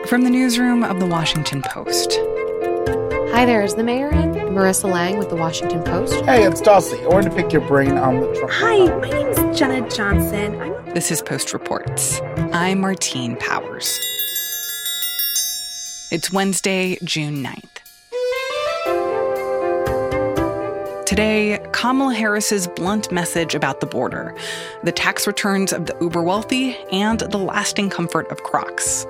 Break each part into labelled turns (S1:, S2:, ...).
S1: From the newsroom of The Washington Post.
S2: Hi there, is the mayor in? Marissa Lang with The Washington Post.
S3: Hey, it's Dulcie. I wanted to pick your brain on the Trump.
S4: Hi, my name is Jenna Johnson.
S1: This is Post Reports. I'm Martine Powers. It's Wednesday, June 9th. Today, Kamala Harris's blunt message about the border, the tax returns of the uber wealthy, and the lasting comfort of Crocs.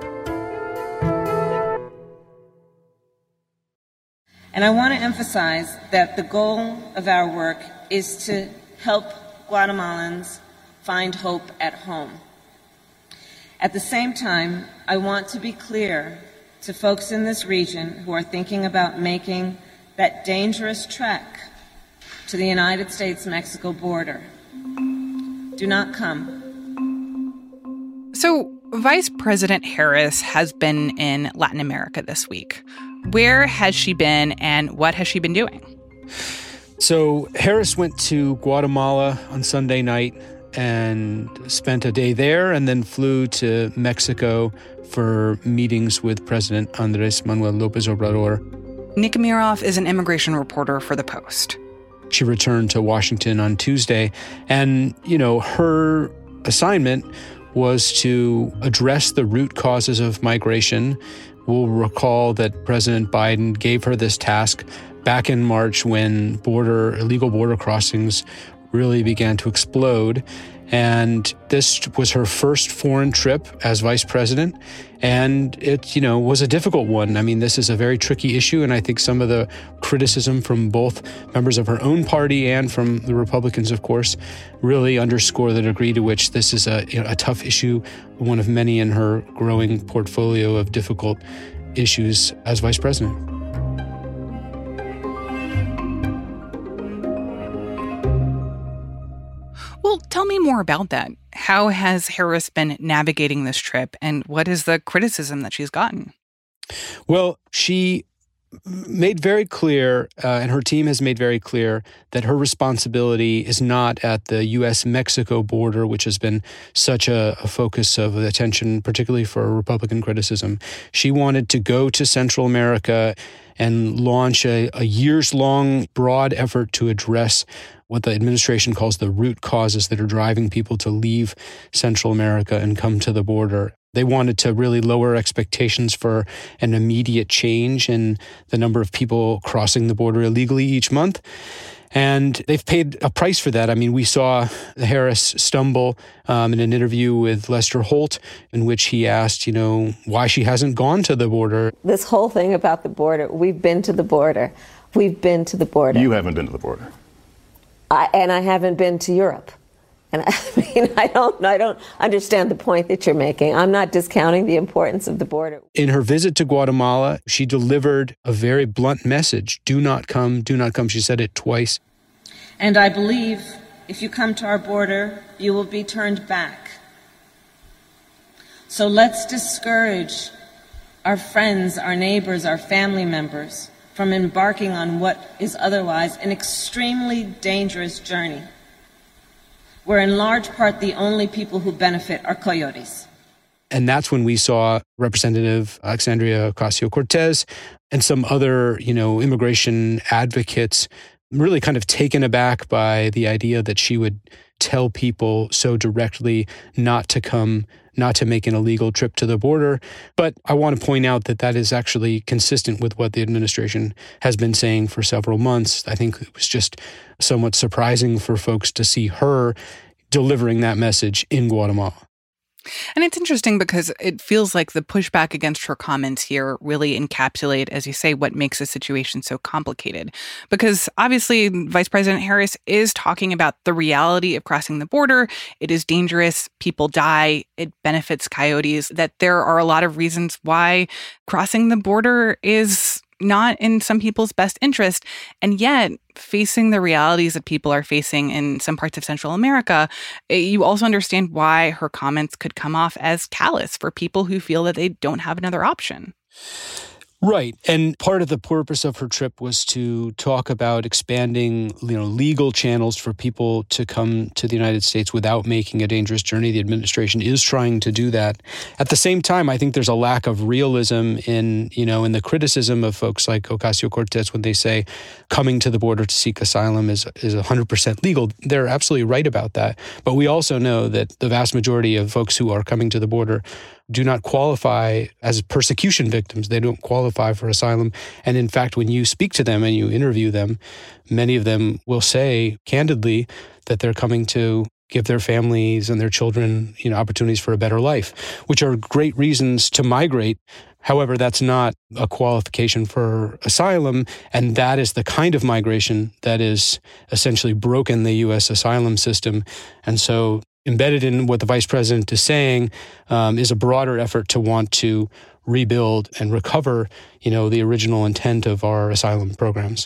S5: And I want to emphasize that the goal of our work is to help Guatemalans find hope at home. At the same time, I want to be clear to folks in this region who are thinking about making that dangerous trek to the United States-Mexico border. Do not come.
S1: So, Vice President Harris has been in Latin America this week. Where has she been and what has she been doing?
S6: So Harris went to Guatemala on Sunday night and spent a day there and then flew to Mexico for meetings with President Andrés Manuel López Obrador.
S1: Nika Miroff is an immigration reporter for The Post.
S6: She returned to Washington on Tuesday, and, her assignment was to address the root causes of migration. We'll recall that President Biden gave her this task back in March when illegal border crossings really began to explode. And this was her first foreign trip as vice president. And it, was a difficult one. I mean, this is a very tricky issue. And I think some of the criticism from both members of her own party and from the Republicans, of course, really underscore the degree to which this is a tough issue, one of many in her growing portfolio of difficult issues as vice president.
S1: Well, tell me more about that. How has Harris been navigating this trip, and what is the criticism that she's gotten?
S6: Well, she made very clear, and her team has made very clear, that her responsibility is not at the U.S.-Mexico border, which has been such a focus of attention, particularly for Republican criticism. She wanted to go to Central America and launch a years-long broad effort to address what the administration calls the root causes that are driving people to leave Central America and come to the border. They wanted to really lower expectations for an immediate change in the number of people crossing the border illegally each month. And they've paid a price for that. I mean, we saw Harris stumble in an interview with Lester Holt, in which he asked, why she hasn't gone to the border.
S7: This whole thing about the border, we've been to the border. We've been to the border.
S8: You haven't been to the border.
S7: I haven't been to Europe. And I don't understand the point that you're making. I'm not discounting the importance of the border.
S6: In her visit to Guatemala, she delivered a very blunt message. Do not come, do not come. She said it twice.
S5: And I believe if you come to our border, you will be turned back. So let's discourage our friends, our neighbors, our family members from embarking on what is otherwise an extremely dangerous journey, where in large part the only people who benefit are coyotes.
S6: And that's when we saw Representative Alexandria Ocasio-Cortez and some other, immigration advocates really kind of taken aback by the idea that she would tell people so directly not to come, not to make an illegal trip to the border. But I want to point out that that is actually consistent with what the administration has been saying for several months. I think it was just somewhat surprising for folks to see her delivering that message in Guatemala.
S1: And it's interesting because it feels like the pushback against her comments here really encapsulate, as you say, what makes the situation so complicated. Because obviously, Vice President Harris is talking about the reality of crossing the border. It is dangerous. People die. It benefits coyotes. That there are a lot of reasons why crossing the border is not in some people's best interest. And yet, facing the realities that people are facing in some parts of Central America, you also understand why her comments could come off as callous for people who feel that they don't have another option.
S6: Right. And part of the purpose of her trip was to talk about expanding, legal channels for people to come to the United States without making a dangerous journey. The administration is trying to do that. At the same time, I think there's a lack of realism in the criticism of folks like Ocasio-Cortez when they say coming to the border to seek asylum is 100% legal. They're absolutely right about that. But we also know that the vast majority of folks who are coming to the border do not qualify as persecution victims. They don't qualify for asylum. And in fact, when you speak to them and you interview them, many of them will say candidly that they're coming to give their families and their children, opportunities for a better life, which are great reasons to migrate. However, that's not a qualification for asylum, and that is the kind of migration that is essentially broken the U.S. asylum system. And so embedded in what the vice president is saying is a broader effort to want to rebuild and recover, the original intent of our asylum programs.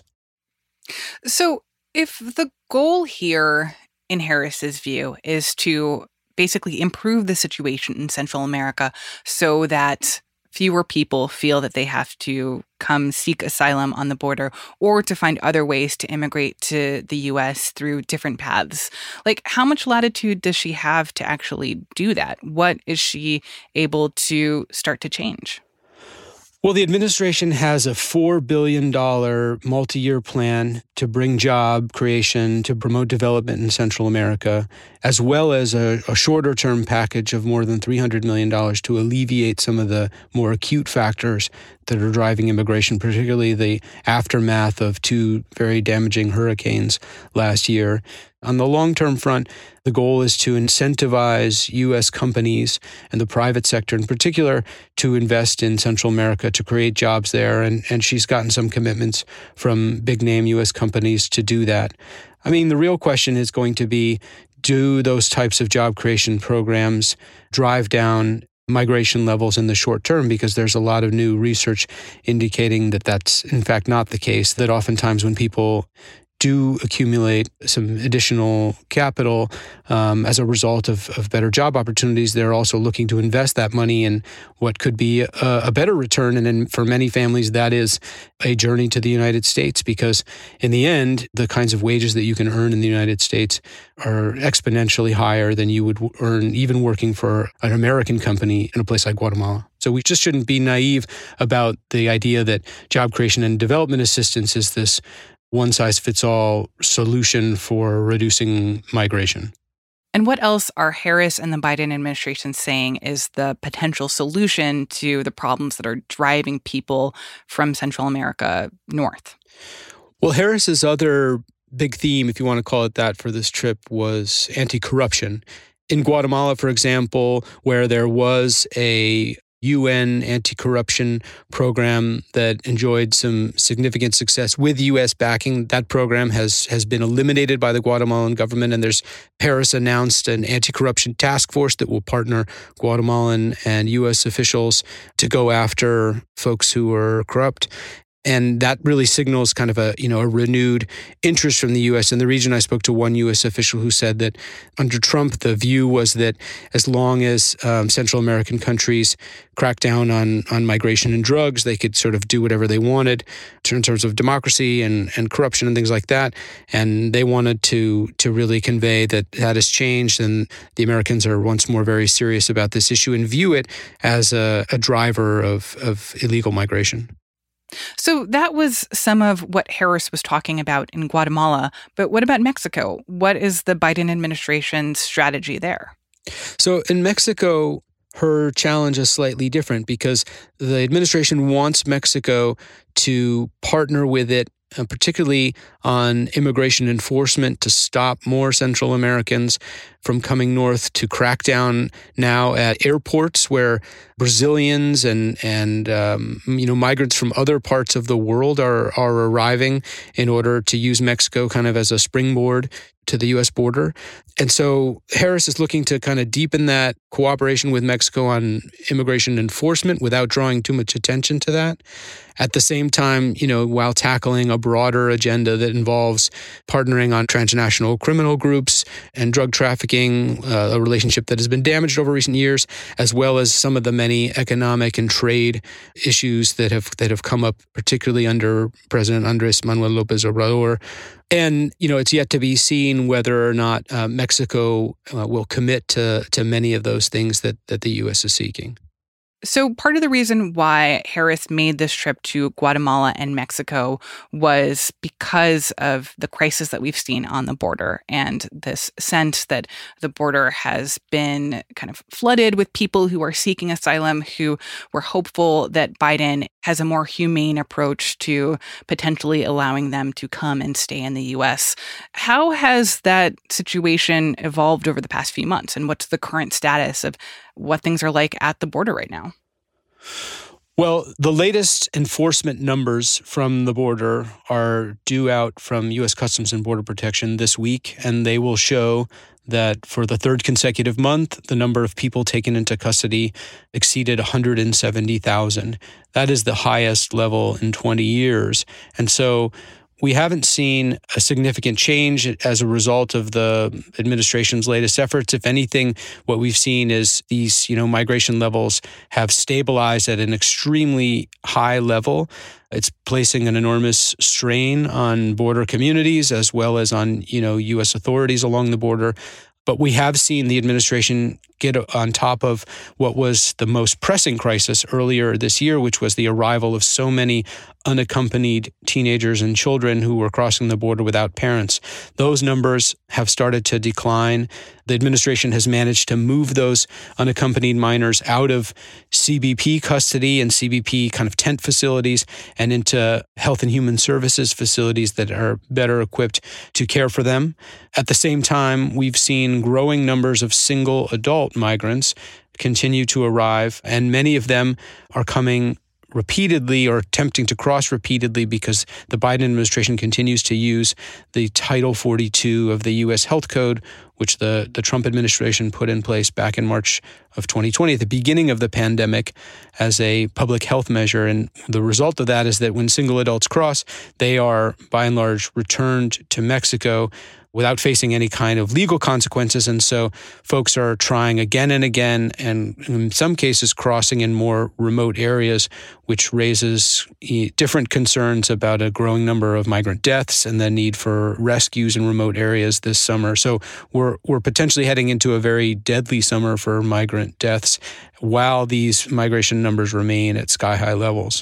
S1: So if the goal here, in Harris's view, is to basically improve the situation in Central America so that fewer people feel that they have to come seek asylum on the border or to find other ways to immigrate to the U.S. through different paths. How much latitude does she have to actually do that? What is she able to start to change?
S6: Well, the administration has a $4 billion multi-year plan to bring job creation, to promote development in Central America, as well as a shorter-term package of more than $300 million to alleviate some of the more acute factors that are driving immigration, particularly the aftermath of two very damaging hurricanes last year. On the long-term front, the goal is to incentivize U.S. companies and the private sector in particular to invest in Central America, to create jobs there. And she's gotten some commitments from big-name U.S. companies to do that. I mean, the real question is going to be, do those types of job creation programs drive down migration levels in the short term? Because there's a lot of new research indicating that that's in fact not the case, that oftentimes when people do accumulate some additional capital as a result of better job opportunities, they're also looking to invest that money in what could be a better return. And then for many families, that is a journey to the United States, because in the end, the kinds of wages that you can earn in the United States are exponentially higher than you would earn even working for an American company in a place like Guatemala. So we just shouldn't be naive about the idea that job creation and development assistance is this one-size-fits-all solution for reducing migration.
S1: And what else are Harris and the Biden administration saying is the potential solution to the problems that are driving people from Central America north?
S6: Well, Harris's other big theme, if you want to call it that, for this trip was anti-corruption. In Guatemala, for example, where there was a UN anti-corruption program that enjoyed some significant success with U.S. backing. That program has been eliminated by the Guatemalan government, and Harris announced an anti-corruption task force that will partner Guatemalan and U.S. officials to go after folks who are corrupt. And that really signals kind of a renewed interest from the U.S. in the region. I spoke to one U.S. official who said that under Trump, the view was that as long as Central American countries cracked down on migration and drugs, they could sort of do whatever they wanted in terms of democracy and corruption and things like that. And they wanted to really convey that has changed, and the Americans are once more very serious about this issue and view it as a driver of illegal migration.
S1: So that was some of what Harris was talking about in Guatemala. But what about Mexico? What is the Biden administration's strategy there?
S6: So in Mexico, her challenge is slightly different because the administration wants Mexico to partner with it, particularly on immigration enforcement, to stop more Central Americans from coming north, to crack down now at airports where Brazilians and migrants from other parts of the world are arriving in order to use Mexico kind of as a springboard to the U.S. border. And so Harris is looking to kind of deepen that cooperation with Mexico on immigration enforcement without drawing too much attention to that. At the same time, while tackling a broader agenda that involves partnering on transnational criminal groups and drug trafficking, a relationship that has been damaged over recent years, as well as some of the many economic and trade issues that have come up, particularly under President Andrés Manuel López Obrador. And, it's yet to be seen whether or not Mexico will commit to many of those things that the U.S. is seeking.
S1: So part of the reason why Harris made this trip to Guatemala and Mexico was because of the crisis that we've seen on the border and this sense that the border has been kind of flooded with people who are seeking asylum, who were hopeful that Biden has a more humane approach to potentially allowing them to come and stay in the U.S. How has that situation evolved over the past few months, and what's the current status of what things are like at the border right now?
S6: Well, the latest enforcement numbers from the border are due out from U.S. Customs and Border Protection this week, and they will show that for the third consecutive month, the number of people taken into custody exceeded 170,000. That is the highest level in 20 years. And so we haven't seen a significant change as a result of the administration's latest efforts. If anything, what we've seen is these, migration levels have stabilized at an extremely high level. It's placing an enormous strain on border communities as well as on, U.S. authorities along the border. But we have seen the administration get on top of what was the most pressing crisis earlier this year, which was the arrival of so many unaccompanied teenagers and children who were crossing the border without parents. Those numbers have started to decline. The administration has managed to move those unaccompanied minors out of CBP custody and CBP kind of tent facilities and into Health and Human Services facilities that are better equipped to care for them. At the same time, we've seen growing numbers of single adult migrants continue to arrive, and many of them are coming repeatedly or attempting to cross repeatedly because the Biden administration continues to use the Title 42 of the U.S. Health Code, which the Trump administration put in place back in March of 2020 at the beginning of the pandemic as a public health measure. And the result of that is that when single adults cross, they are by and large returned to Mexico without facing any kind of legal consequences. And so folks are trying again and again, and in some cases crossing in more remote areas, which raises different concerns about a growing number of migrant deaths and the need for rescues in remote areas this summer. So we're potentially heading into a very deadly summer for migrant deaths while these migration numbers remain at sky-high levels.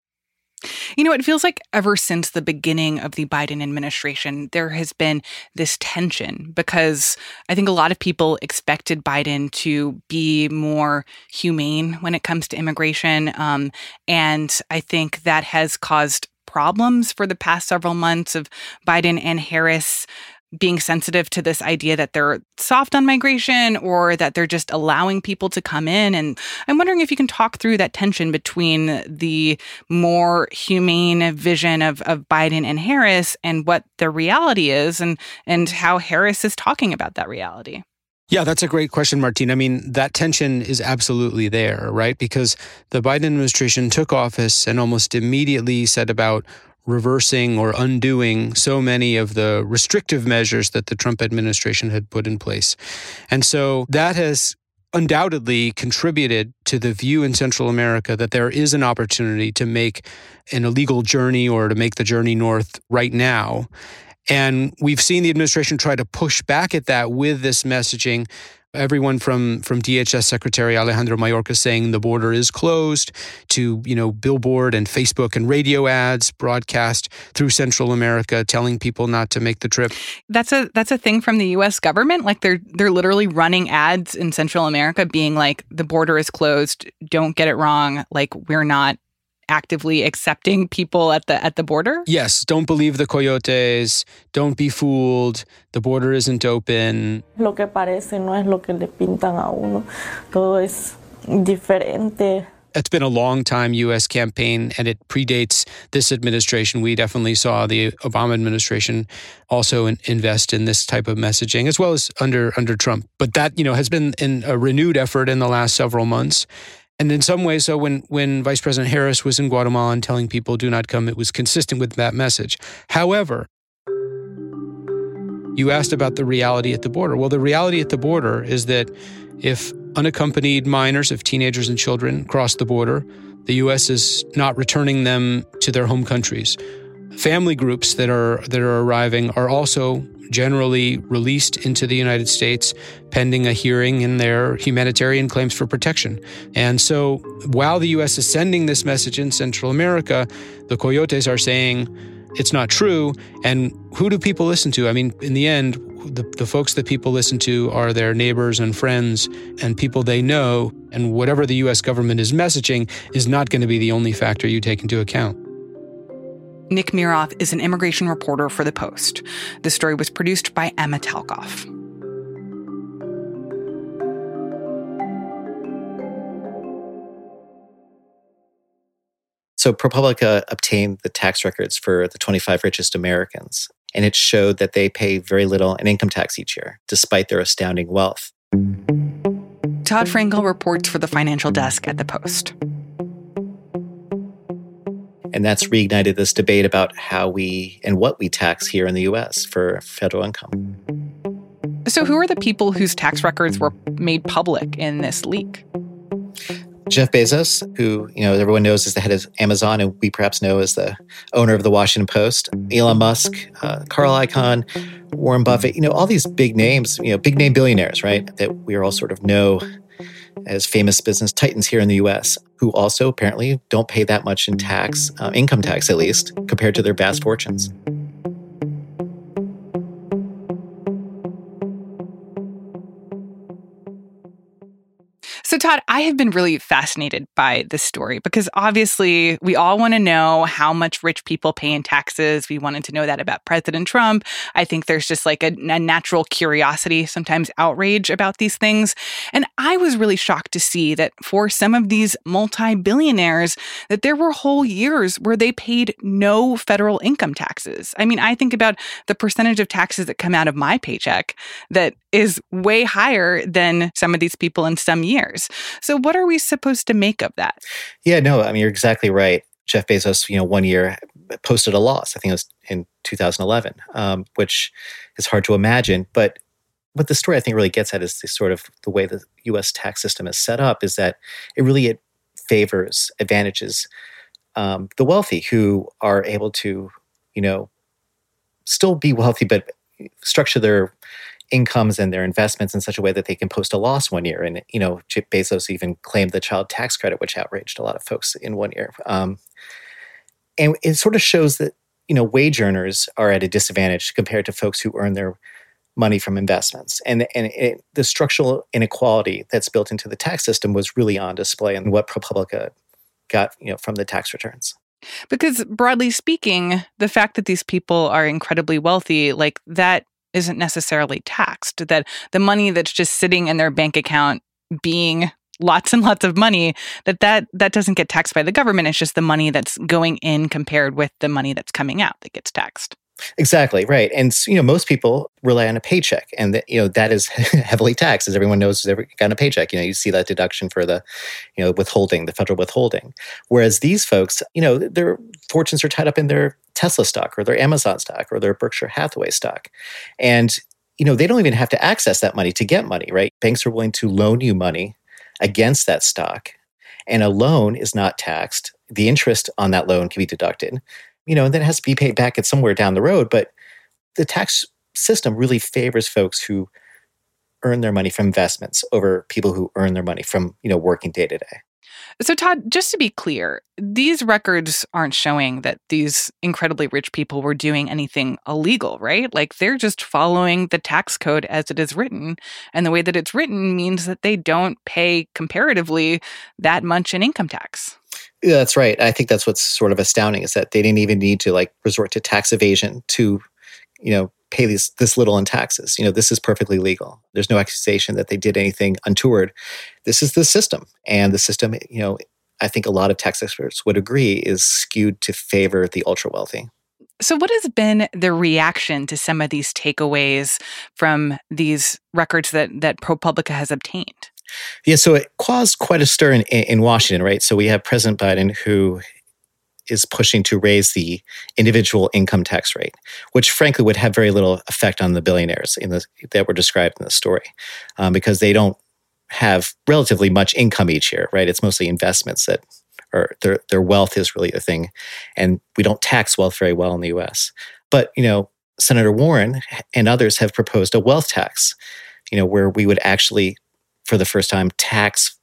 S1: It feels like ever since the beginning of the Biden administration, there has been this tension because I think a lot of people expected Biden to be more humane when it comes to immigration. And I think that has caused problems for the past several months of Biden and Harris being sensitive to this idea that they're soft on migration or that they're just allowing people to come in. And I'm wondering if you can talk through that tension between the more humane vision of Biden and Harris and what the reality is and how Harris is talking about that reality.
S6: Yeah, that's a great question, Martine. I mean, that tension is absolutely there, right? Because the Biden administration took office and almost immediately set about reversing or undoing so many of the restrictive measures that the Trump administration had put in place. And so that has undoubtedly contributed to the view in Central America that there is an opportunity to make an illegal journey or to make the journey north right now. And we've seen the administration try to push back at that with this messaging. Everyone from DHS Secretary Alejandro Mayorkas saying the border is closed to, billboard and Facebook and radio ads broadcast through Central America telling people not to make the trip.
S1: That's a thing from the US government. Like they're literally running ads in Central America being like, the border is closed. Don't get it wrong. Like we're not actively accepting people at the border?
S6: Yes. Don't believe the coyotes. Don't be fooled. The border isn't open.
S8: Lo que parece no es lo que le pintan a uno. Todo es diferente.
S6: It's been a long time U.S. campaign, and it predates this administration. We definitely saw the Obama administration also invest in this type of messaging, as well as under Trump. But that, has been in a renewed effort in the last several months. And in some ways, so when Vice President Harris was in Guatemala and telling people do not come, it was consistent with that message. However, you asked about the reality at the border. Well, the reality at the border is that if unaccompanied minors, if teenagers and children cross the border, the U.S. is not returning them to their home countries. Family groups that are arriving are also generally released into the United States pending a hearing in their humanitarian claims for protection. And so while the U.S. is sending this message in Central America, the coyotes are saying it's not true. And who do people listen to? I mean, in the end, the folks that people listen to are their neighbors and friends and people they know. And whatever the U.S. government is messaging is not going to be the only factor you take into account.
S1: Nick Miroff is an immigration reporter for The Post. The story was produced by Emma Talkoff.
S8: So ProPublica obtained the tax records for the 25 richest Americans, and it showed that they pay very little in income tax each year, despite their astounding wealth.
S1: Todd Frankel reports for the financial desk at The Post.
S8: And that's reignited this debate about how we and what we tax here in the U.S. for federal income.
S1: So who are the people whose tax records were made public in this leak?
S8: Jeff Bezos, who everyone knows is the head of Amazon, and we perhaps know as the owner of the Washington Post. Elon Musk, Carl Icahn, Warren Buffett, all these big names, big name billionaires, right? That we all sort of know as famous business titans here in the U.S., who also apparently don't pay that much in tax, income tax at least, compared to their vast fortunes.
S1: So, Todd, I have been really fascinated by this story because obviously we all want to know how much rich people pay in taxes. We wanted to know that about President Trump. I think there's just like a natural curiosity, sometimes outrage about these things. And I was really shocked to see that for some of these multi-billionaires, that there were whole years where they paid no federal income taxes. I mean, I think about the percentage of taxes that come out of my paycheck that is way higher than some of these people in some years. So what are we supposed to make of that?
S8: Yeah, no, I mean, you're exactly right. Jeff Bezos, 1 year posted a loss. I think it was in 2011, which is hard to imagine. But what the story I think really gets at is the way the U.S. tax system is set up is that it favors, advantages the wealthy who are able to, still be wealthy, but structure their incomes and their investments in such a way that they can post a loss 1 year. And, Jeff Bezos even claimed the child tax credit, which outraged a lot of folks in 1 year. And it sort of shows that, wage earners are at a disadvantage compared to folks who earn their money from investments. And the structural inequality that's built into the tax system was really on display in what ProPublica got, from the tax returns.
S1: Because broadly speaking, the fact that these people are incredibly wealthy, like that isn't necessarily taxed, that the money that's just sitting in their bank account being lots and lots of money, that doesn't get taxed by the government. It's just the money that's going in compared with the money that's coming out that gets taxed. Exactly, right. And, most people rely on a paycheck, and that is heavily taxed, as everyone knows, who's ever gotten a paycheck. You see that deduction for the, withholding, the federal withholding. Whereas these folks, their fortunes are tied up in their Tesla stock or their Amazon stock or their Berkshire Hathaway stock. And, they don't even have to access that money to get money, right? Banks are willing to loan you money against that stock, and a loan is not taxed. The interest on that loan can be deducted. And then it has to be paid back at somewhere down the road. But the tax system really favors folks who earn their money from investments over people who earn their money from, working day to day. So Todd, just to be clear, these records aren't showing that these incredibly rich people were doing anything illegal, right? Like they're just following the tax code as it is written. And the way that it's written means that they don't pay comparatively that much in income tax. Yeah, that's right. I think that's what's sort of astounding is that they didn't even need to resort to tax evasion to, pay this little in taxes. This is perfectly legal. There's no accusation that they did anything untoward. This is the system. And the system,
S8: I think a lot of tax experts would agree is skewed to favor the ultra wealthy.
S1: So what has been the reaction to some of these takeaways from these records that ProPublica has obtained?
S8: Yeah, so it caused quite a stir in Washington, right? So we have President Biden who is pushing to raise the individual income tax rate, which frankly would have very little effect on the billionaires that were described in the story, because they don't have relatively much income each year, right? It's mostly investments that are their wealth is really the thing, and we don't tax wealth very well in the U.S. But Senator Warren and others have proposed a wealth tax, where we would actually, for the first time, tax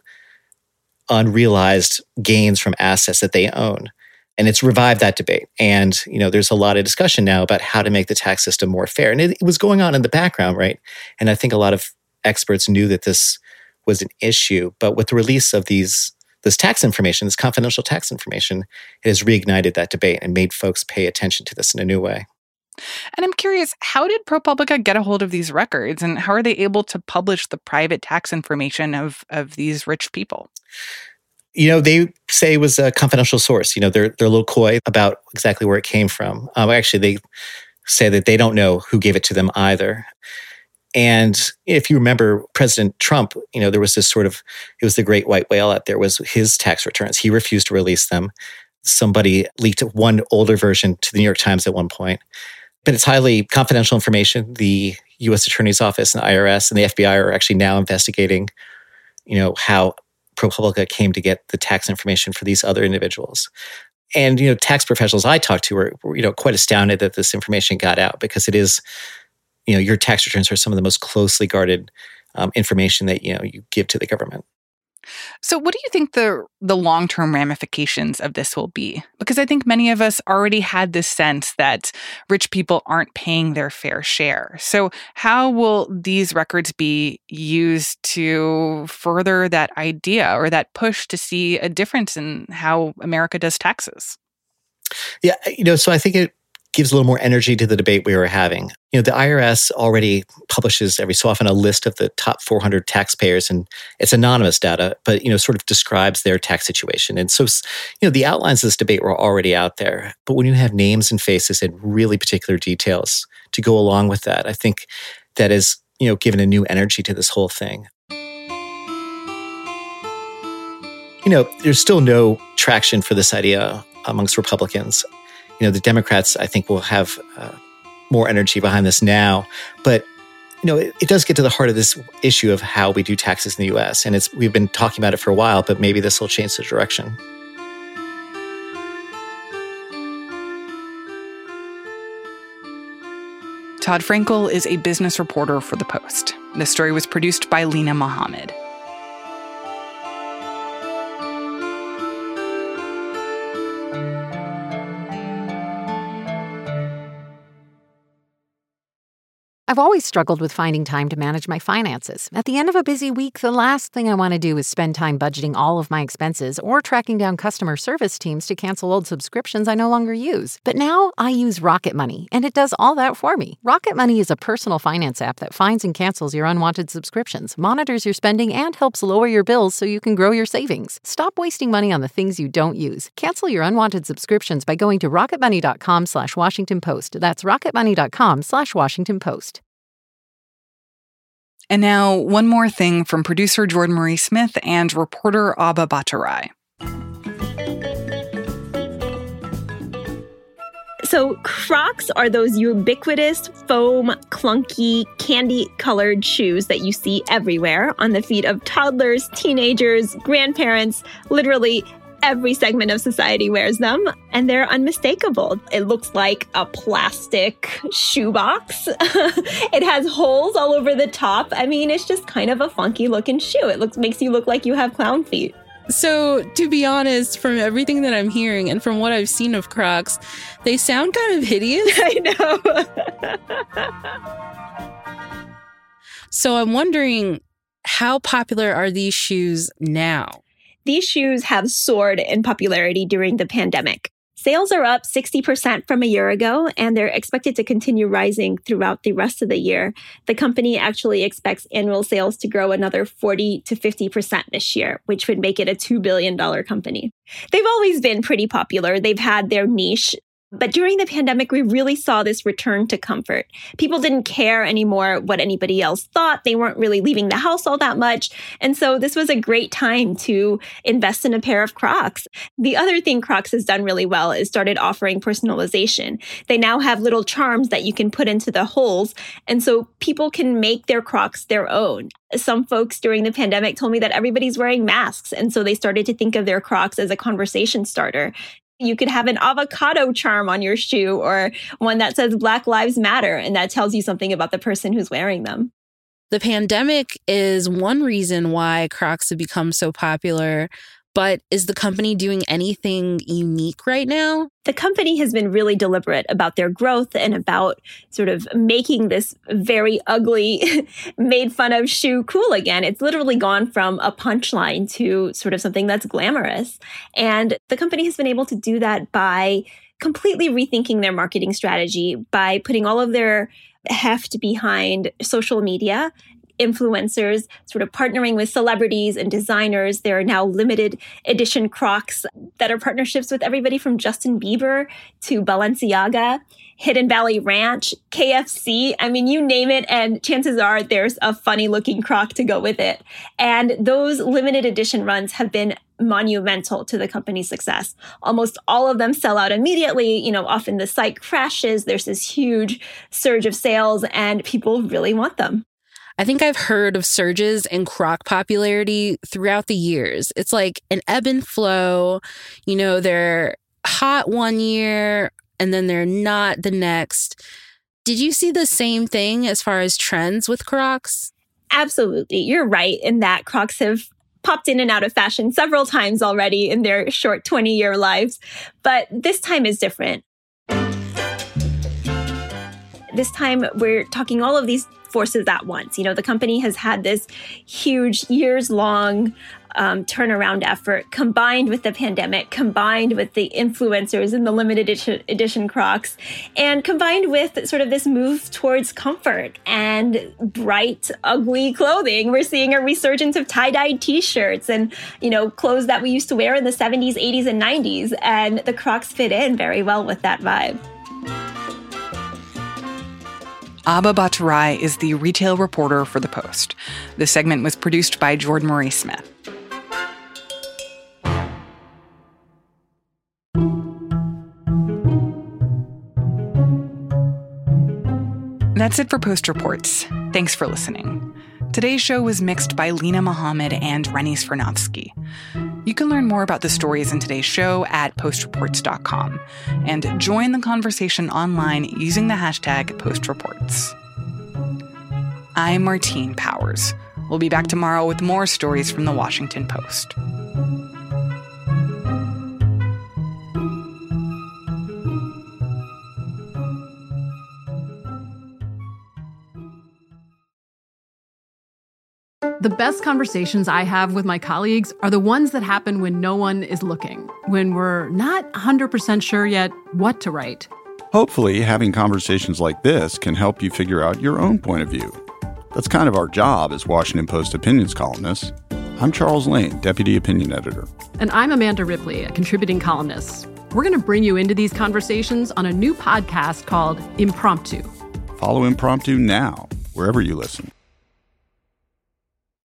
S8: unrealized gains from assets that they own. And it's revived that debate. And, there's a lot of discussion now about how to make the tax system more fair. And it was going on in the background, right? And I think a lot of experts knew that this was an issue. But with the release of this tax information, this confidential tax information, it has reignited that debate and made folks pay attention to this in a new way.
S1: And I'm curious, how did ProPublica get a hold of these records, and how are they able to publish the private tax information of these rich people?
S8: They say it was a confidential source. They're a little coy about exactly where it came from. Actually, they say that they don't know who gave it to them either. And if you remember President Trump, there was this it was the great white whale out there, was his tax returns. He refused to release them. Somebody leaked one older version to the New York Times at one point. But it's highly confidential information. The U.S. Attorney's Office and IRS and the FBI are actually now investigating, how ProPublica came to get the tax information for these other individuals. And, tax professionals I talked to were quite astounded that this information got out, because it is, your tax returns are some of the most closely guarded information that, you give to the government.
S1: So what do you think the long-term ramifications of this will be? Because I think many of us already had this sense that rich people aren't paying their fair share. So how will these records be used to further that idea or that push to see a difference in how America does taxes?
S8: Yeah, so I think it gives a little more energy to the debate we were having. The IRS already publishes every so often a list of the top 400 taxpayers, and it's anonymous data, but, sort of describes their tax situation. And so, the outlines of this debate were already out there. But when you have names and faces and really particular details to go along with that, I think that has, given a new energy to this whole thing. There's still no traction for this idea amongst Republicans. The Democrats, I think, will have more energy behind this now. But, it does get to the heart of this issue of how we do taxes in the U.S. And we've been talking about it for a while, but maybe this will change the direction.
S1: Todd Frankel is a business reporter for The Post. This story was produced by Lena Mohammed.
S9: I've always struggled with finding time to manage my finances. At the end of a busy week, the last thing I want to do is spend time budgeting all of my expenses or tracking down customer service teams to cancel old subscriptions I no longer use. But now I use Rocket Money, and it does all that for me. Rocket Money is a personal finance app that finds and cancels your unwanted subscriptions, monitors your spending, and helps lower your bills so you can grow your savings. Stop wasting money on the things you don't use. Cancel your unwanted subscriptions by going to rocketmoney.com/Washington Post. That's rocketmoney.com/Washington Post.
S1: And now, one more thing from producer Jordan Marie Smith and reporter Abba Bhattarai.
S4: So Crocs are those ubiquitous, foam, clunky, candy-colored shoes that you see everywhere on the feet of toddlers, teenagers, grandparents, literally every segment of society wears them, and they're unmistakable. It looks like a plastic shoebox. It has holes all over the top. I mean, it's just kind of a funky looking shoe. It makes you look like you have clown feet.
S10: So, to be honest, from everything that I'm hearing and from what I've seen of Crocs, they sound kind of hideous.
S4: I
S10: know. So I'm wondering, how popular are these shoes now?
S4: These shoes have soared in popularity during the pandemic. Sales are up 60% from a year ago, and they're expected to continue rising throughout the rest of the year. The company actually expects annual sales to grow another 40 to 50% this year, which would make it a $2 billion company. They've always been pretty popular. They've had their niche. But during the pandemic, we really saw this return to comfort. People didn't care anymore what anybody else thought. They weren't really leaving the house all that much. And so this was a great time to invest in a pair of Crocs. The other thing Crocs has done really well is started offering personalization. They now have little charms that you can put into the holes. And so people can make their Crocs their own. Some folks during the pandemic told me that everybody's wearing masks. And so they started to think of their Crocs as a conversation starter. You could have an avocado charm on your shoe or one that says Black Lives Matter, and that tells you something about the person who's wearing them.
S10: The pandemic is one reason why Crocs have become so popular, but is the company doing anything unique right now? The company has been really deliberate about their growth and about sort of making this very ugly, made fun of shoe cool again. It's literally gone from a punchline to sort of something that's glamorous. And the company has been able to do that by completely rethinking their marketing strategy, by putting all of their heft behind social media, influencers, sort of partnering with celebrities and designers. There are now limited edition Crocs that are partnerships with everybody from Justin Bieber to Balenciaga, Hidden Valley Ranch, KFC. I mean, you name it, and chances are there's a funny looking Croc to go with it. And those limited edition runs have been monumental to the company's success. Almost all of them sell out immediately. Often the site crashes. There's this huge surge of sales and people really want them. I think I've heard of surges in Croc popularity throughout the years. It's like an ebb and flow. They're hot one year and then they're not the next. Did you see the same thing as far as trends with Crocs? Absolutely. You're right in that Crocs have popped in and out of fashion several times already in their short 20-year lives. But this time is different. This time we're talking all of these forces at once. The company has had this huge years-long turnaround effort combined with the pandemic, combined with the influencers and the limited edition Crocs, and combined with sort of this move towards comfort and bright, ugly clothing. We're seeing a resurgence of tie-dyed t-shirts and, clothes that we used to wear in the 70s, 80s, and 90s. And the Crocs fit in very well with that vibe.
S1: Abha Bhattarai is the retail reporter for The Post. This segment was produced by Jordan Marie Smith. That's it for Post Reports. Thanks for listening. Today's show was mixed by Lena Mohammed and Rennie Svirnovsky. You can learn more about the stories in today's show at postreports.com and join the conversation online using the hashtag #postreports. I'm Martine Powers. We'll be back tomorrow with more stories from the Washington Post.
S11: The best conversations I have with my colleagues are the ones that happen when no one is looking, when we're not 100% sure yet what to write.
S12: Hopefully, having conversations like this can help you figure out your own point of view. That's kind of our job as Washington Post opinions columnists. I'm Charles Lane, Deputy Opinion Editor.
S11: And I'm Amanda Ripley, a contributing columnist. We're going to bring you into these conversations on a new podcast called Impromptu.
S12: Follow Impromptu now, wherever you listen.